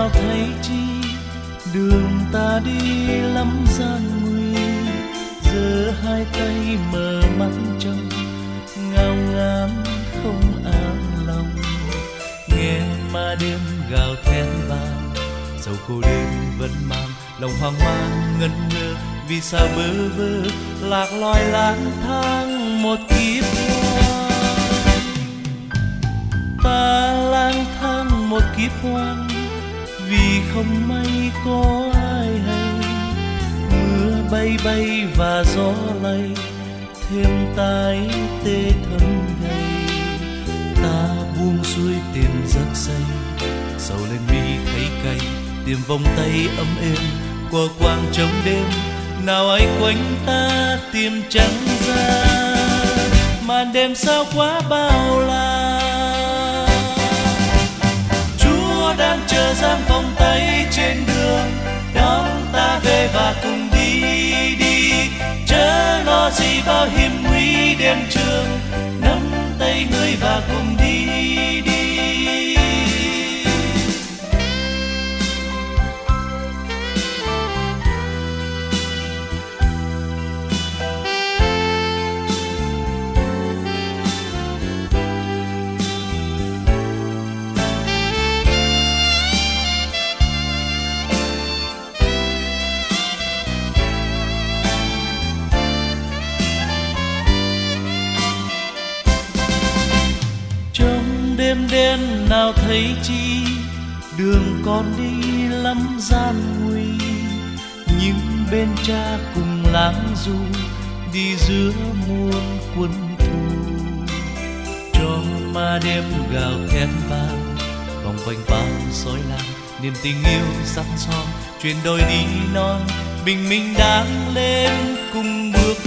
nào thấy chi, đường ta đi lắm gian nguy. Giờ hai tay mở mắt trong ngao ngán không an lòng, nghe ma đêm gào thét bao, dẫu cô đêm vẫn mang lòng hoang mang ngẩn ngơ. Vì sao bơ vơ lạc loài lang thang một kiếp hoang, ta lang thang một kiếp hoang vì không may có ai hay. Mưa bay bay và gió lay thêm tái tê thấm gầy, ta buông xuôi tìm giấc say, sầu lên mi thấy cay tìm vòng tay ấm êm qua quang trống đêm. Nào ấy quanh ta tìm trắng ra, màn đêm sao quá bao la. Chúa đang chờ giang vòng tay trên đường, đón ta về và cùng đi đi. Chớ lo gì bao hiểm nguy đêm trường, nắm tay ngươi và cùng đi đi. Đêm đen nào thấy chi, đường con đi lắm gian nguy. Nhưng bên cha cùng láng du, đi giữa muôn quân thù. Cho ma đêm gào thét vang, vòng quanh bao soi lan. Niềm tình yêu sắt son, chuyển đôi đi non. Bình minh đang lên, cùng bước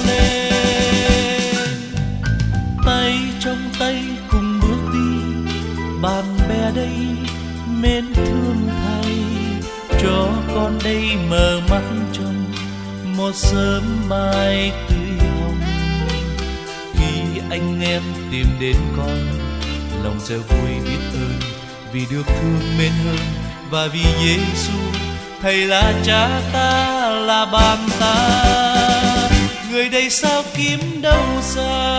lên. Tay trong tay cùng bước đi, bạn bè đây mến thương thay. Cho con đây mở mắt trong một sớm mai tươi hồng. Khi anh em tìm đến con, lòng reo vui biết ơn, vì được thương mến hơn và vì Giêsu thầy là cha ta, là bạn ta. Người đây sao kiếm đâu xa,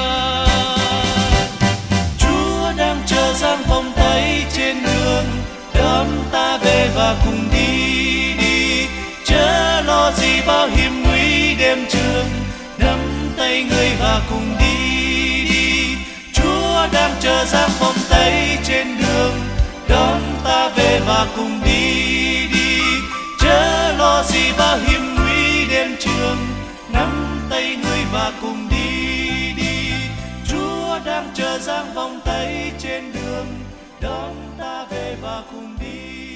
Chúa đang chờ giang vòng tay trên đường, đón ta về và cùng đi đi. Chớ lo gì bao hiểm nguy đêm trường, nắm tay người và cùng đi đi. Chúa đang chờ giang vòng tay trên đường, đón ta về và cùng đi đi. Chớ lo gì bao hiểm nguy đêm trường, nắm tay người và cùng đi đi. Chúa đang chờ giang vòng tay trên đường, đón ta về và cùng đi.